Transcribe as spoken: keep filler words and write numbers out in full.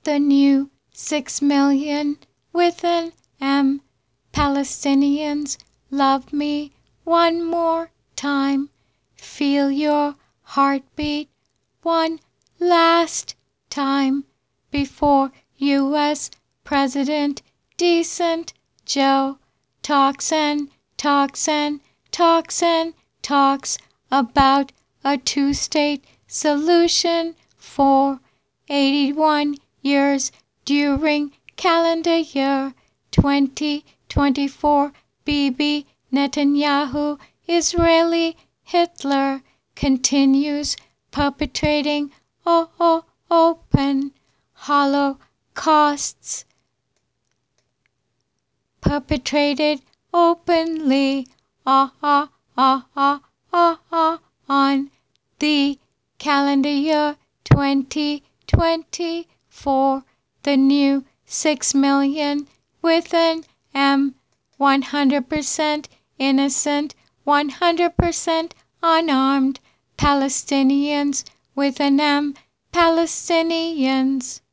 The new six million with an M Palestinians love me one more time. Feel your heartbeat one last time before U S President Decent Joe talks and talks and talks and talks about a two-state solution for eighty-one years during calendar year twenty twenty-four. Bibi Netanyahu, Israeli Hitler, continues perpetrating oh, oh, open holocausts perpetrated openly ah, ah, ah, ah, ah, ah, on the calendar year twenty twenty-four. The new six million with an M, one hundred percent innocent, one hundred percent unarmed Palestinians with an M, Palestinians.